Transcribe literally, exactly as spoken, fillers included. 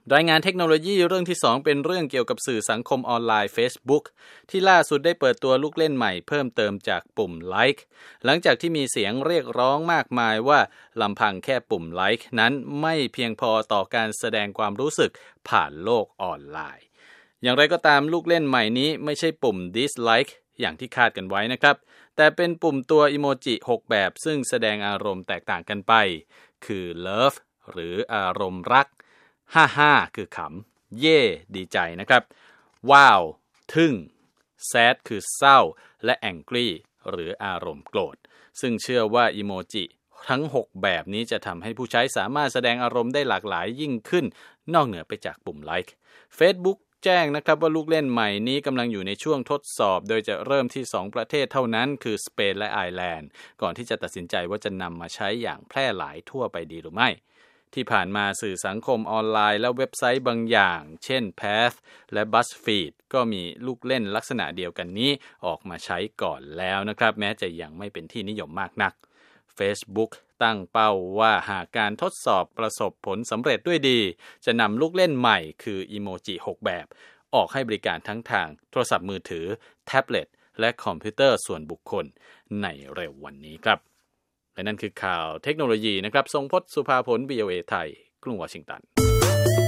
รายงานเทคโนโลยีเรื่องที่สองเป็นเรื่องเกี่ยวกับสื่อสังคมออนไลน์ Facebook ที่ล่าสุดได้เปิดตัวลูกเล่นใหม่เพิ่มเติมจากปุ่ม Like หลังจากที่มีเสียงเรียกร้องมากมายว่าลำพังแค่ปุ่ม Like นั้นไม่เพียงพอต่อการแสดงความรู้สึกผ่านโลกออนไลน์อย่างไรก็ตามลูกเล่นใหม่นี้ไม่ใช่ปุ่ม Dislike อย่างที่คาดกันไว้นะครับแต่เป็นปุ่มตัวอีโมจิหกแบบซึ่งแสดงอารมณ์แตกต่างกันไปคือ Love หรืออารมณ์รักฮ่าฮ่าคือขำเย่ดีใจนะครับว้าวทึ่ง sad คือเศร้าและ angry หรืออารมณ์โกรธซึ่งเชื่อว่าอีโมจิทั้งหกแบบนี้จะทำให้ผู้ใช้สามารถแสดงอารมณ์ได้หลากหลายยิ่งขึ้นนอกเหนือไปจากปุ่ม like Facebook แจ้งนะครับว่าลูกเล่นใหม่นี้กำลังอยู่ในช่วงทดสอบโดยจะเริ่มที่สองประเทศเท่านั้นคือสเปนและไอร์แลนด์ก่อนที่จะตัดสินใจว่าจะนำมาใช้อย่างแพร่หลายทั่วไปดีหรือไม่ที่ผ่านมาสื่อสังคมออนไลน์และเว็บไซต์บางอย่างเช่น Path และ BuzzFeed ก็มีลูกเล่นลักษณะเดียวกันนี้ออกมาใช้ก่อนแล้วนะครับแม้จะยังไม่เป็นที่นิยมมากนัก Facebook ตั้งเป้าว่าหากการทดสอบประสบผลสำเร็จด้วยดีจะนำลูกเล่นใหม่คืออีโมจิหกแบบออกให้บริการทั้งทางโทรศัพท์มือถือแท็บเล็ตและคอมพิวเตอร์ส่วนบุคคลในเร็ววันนี้ครับและนั่นคือข่าวเทคโนโลยีนะครับทรงพจน์สุภาผล วี โอ เอ ไทยกรุงวอชิงตัน